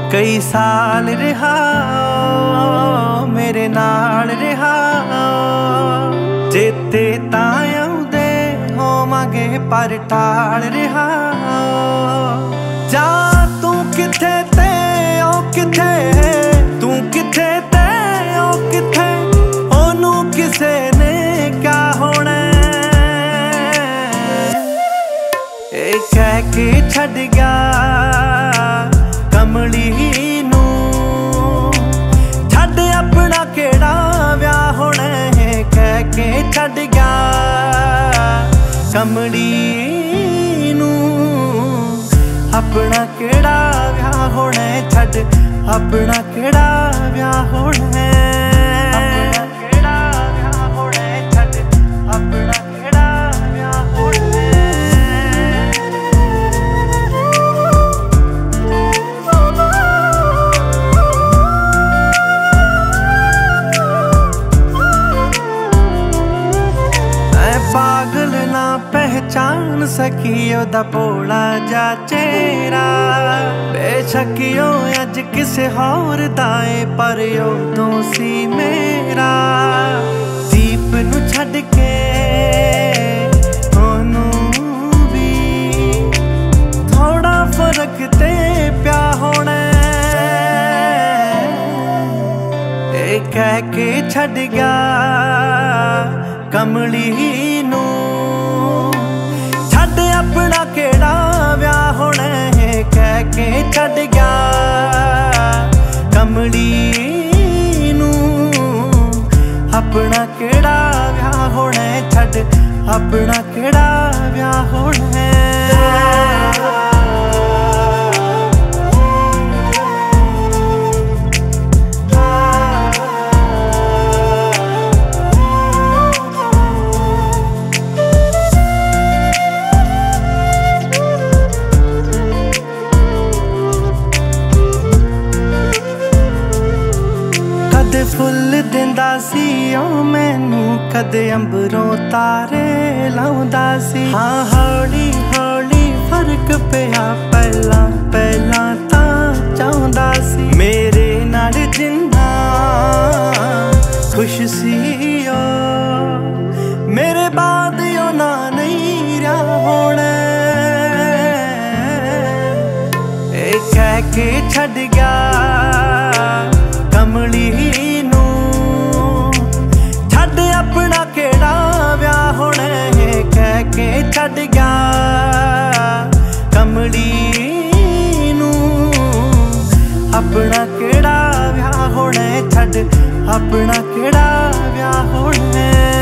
कई साल रहा मेरे नाल रहा, चेते तां आउंदे होवांगे पर टाल रहा। जा तू किथे ते ओ किथे, तू किथे ते ओ किथे, ओनू किसे ने क्या होना। ए कह के छड़ गया कमली नू, छड़ अपना केड़ा व्याह होना है। कह के छड़ गया कमली नू, अपना केड़ा व्याह होना है। छड़ अपना केड़ा व्याह होना है। अपना केड़ा व्याह होना है। छड़ अपना केड़ा व्याह होना है। पागल ना पहचान सकी ओदा भोला जा चेहरा, बेशकियो अज किसे होर दाए पर उदों सी मेरा। दीप नू छड़ के ओनू भी थोड़ा फर्क ते प्या होना। ए कह के छड़ गया कमली नू, छड़ अपना केड़ा व्याह होना है। कह के छड़ गया कमली नू, अपना केड़ा व्याह होना है। छड़ अपना केड़ा व्याह होना है। कदे फुल दिंदा सी ओ मैनू, कदे अंबरों तारे लाउंदा सी। हाँ हौली हौली फर्क पिया, पहला पहला तां चाहुंदा सी। मेरे नाल जिन्ना खुश सी ओ, मेरे बाद ओ ना नहीं रहा होना। ए कह के छड़ गया कमली नू, छड़ अपना केड़ा व्याह होना है। कह के छड़ गया कमली नू, अपना केड़ा व्याह होना है। छड़ अपना केड़ा व्याह होना है।